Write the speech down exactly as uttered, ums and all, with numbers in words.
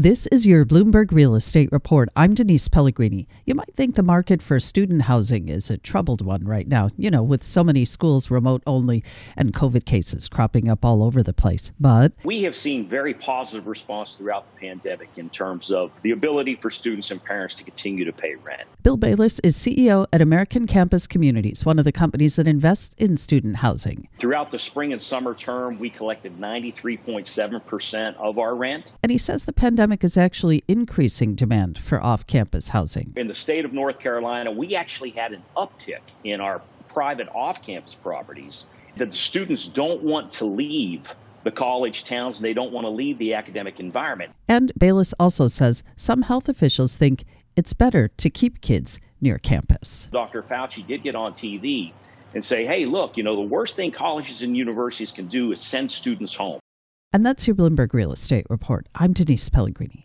This is your Bloomberg Real Estate Report. I'm Denise Pellegrini. You might think the market for student housing is a troubled one right now, you know, with so many schools remote only and COVID cases cropping up all over the place. But we have seen very positive response throughout the pandemic in terms of the ability for students and parents to continue to pay rent. Bill Bayless is C E O at American Campus Communities, one of the companies that invests in student housing. Throughout the spring and summer term, we collected ninety-three point seven percent of our rent. And he says the pandemic is actually increasing demand for off-campus housing. In the state of North Carolina, we actually had an uptick in our private off-campus properties that the students don't want to leave the college towns and they don't want to leave the academic environment. And Bayless also says some health officials think it's better to keep kids near campus. Doctor Fauci did get on T V and say, hey, look, you know, the worst thing colleges and universities can do is send students home. And that's your Bloomberg Real Estate Report. I'm Denise Pellegrini.